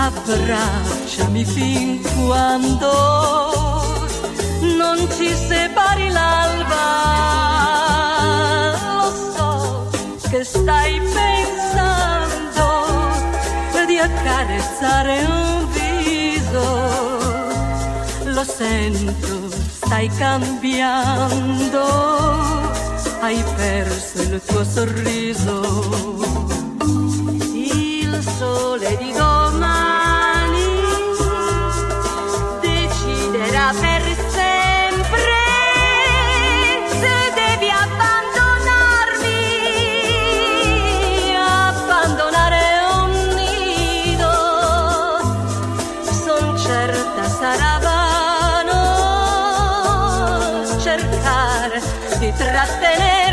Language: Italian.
abbracciami fin quando non ci separi l'alba. Lo so che stai pensando di accarezzare un viso, lo sento, stai cambiando, hai perso il tuo sorriso. Il sole di domani deciderà per sempre se devi abbandonarmi, abbandonare un nido. Son certa sarà vano cercare di trattenere